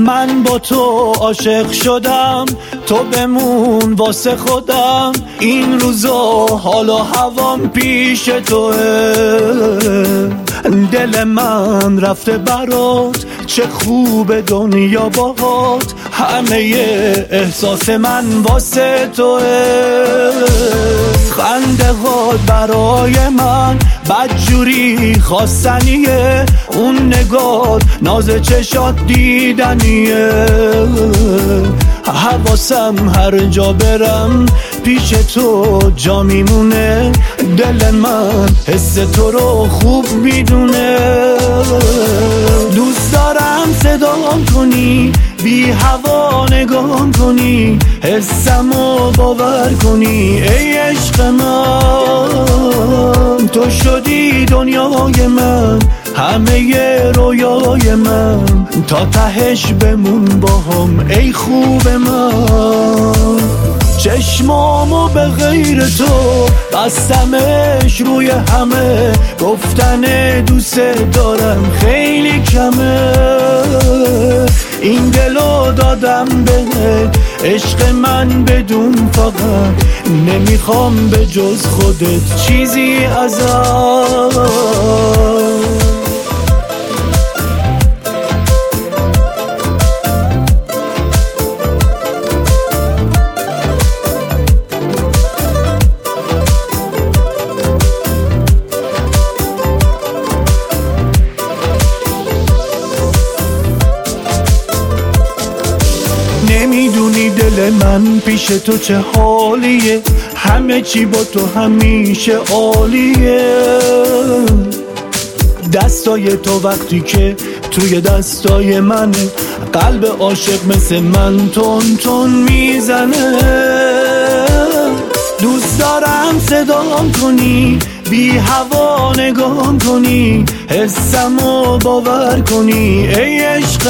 من با تو عاشق شدم، تو بمون واسه خودم. این روزا حالا هوام پیش توه، دل من رفته برات، چه خوب دنیا باهات. همه احساس من واسه توه، خنده ها برای من بدجوری خواستنیه، اون نگات ناز چشات دیدنیه. حواسم هر جا برم پیش تو جا میمونه، دل من حس تو رو خوب میدونه. دوست دارم صدام کنی، بی هوا نگام کنی، حسمو باور کنی. ای عشق من تو شدی دنیای من، همه رویای من، تا تهش بمون با هم ای خوب من. چشمامو به غیر تو بستمش روی همه، گفتن دوست دارم خیلی کمه. این دلو دادم بهت عشق من بدون فقط، نمیخوام به جز خودت چیزی ازت. نمیدونی دل من پیش تو چه حالیه، همه چی با تو همیشه عالیه. دستای تو وقتی که توی دستای منه، قلب عاشق مثل من تون تون میزنه. دوست دارم صدام کنی، بی هوا نگام کنی، حسمو باور کنی. ای عشق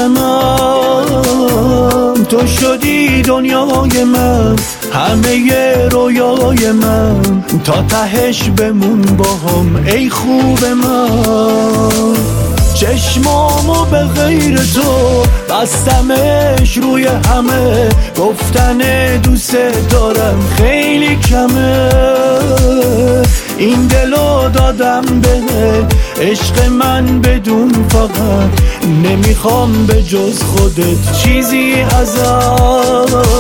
من تو شدی دنیای من، همه رویای من، تا تهش بمون با هم ای خوب من. چشمامو به غیر تو بستمش روی همه، گفتن دوست دارم خیلی کمه. این دلو دادم بهت عشق من بدون فقط، نمیخوام به جز خودت چیزی ازت.